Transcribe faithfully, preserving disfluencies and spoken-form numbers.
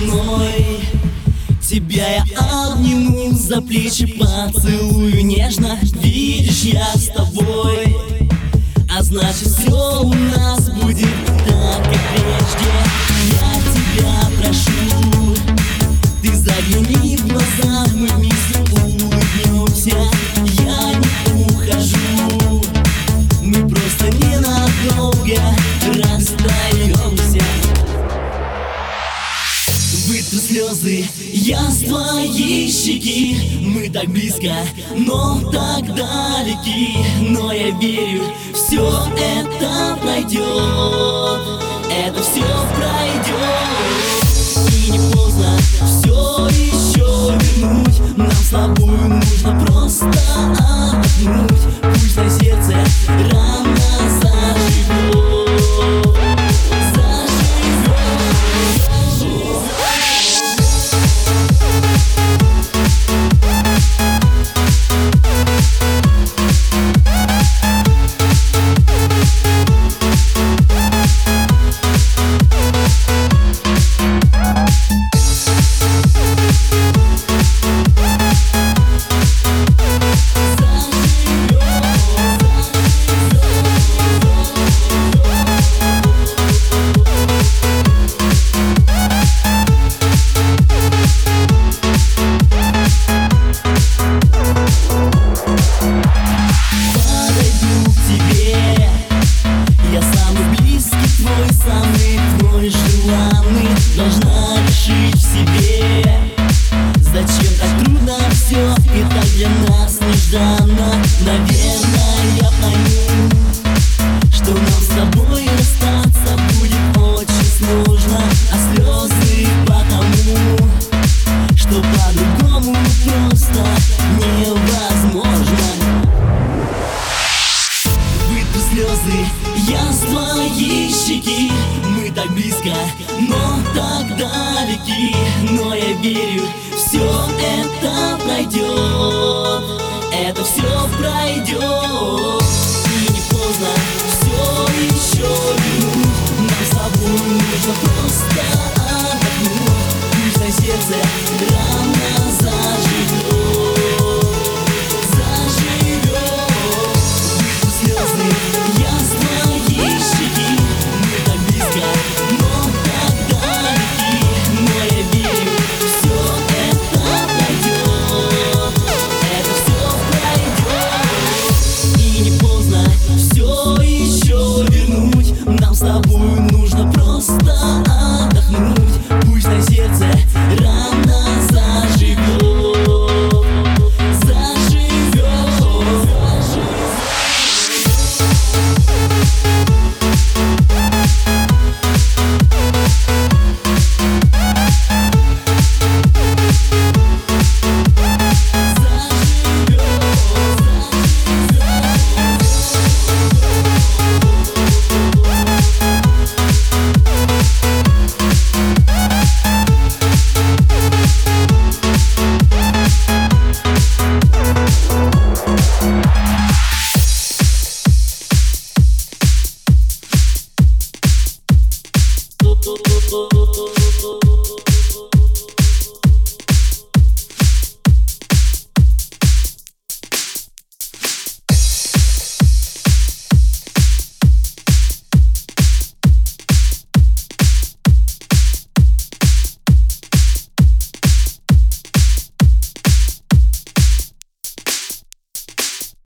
мной. Тебя я обниму, за плечи поцелую нежно. Видишь, я с тобой, а значит все у нас будет так, как прежде. Я тебя прошу, ты загляни в глаза, мы вместе улыбнемся. Я не ухожу, мы просто ненадолго расстаемся. Вытру слезы я с твоей щеки. Мы так близко, но так далеки. Но я верю, все это пройдет. Это все пройдет. И не поздно все еще вернуть. Нам с тобой нужно просто отдохнуть. Пусть на сердце рано заживет. Должна решить в себе, зачем так трудно все и так для нас нежданно. Наверное, я пойму, что нам с тобой расстаться будет очень сложно. А слезы потому, что по-другому просто невозможно. Вытру слезы я с твоей щеки. Мы так близко, но так далеки. Но я верю, все это пройдет. Это все пройдет. И не поздно все еще вернуть. Нам с тобой нужно просто отдохнуть. Пусть на сердце рано заживет. Заживет. Вытру слезы я с твоей щеки. Мы так близко, но так далеки. Но я верю, все это пройдет. Это все пройдет. И не поздно все еще вернуть. Нам с тобой нужно просто отдохнуть. Пусть на сердце рано заживет. Заживет. Oh, oh, oh, oh, oh, oh.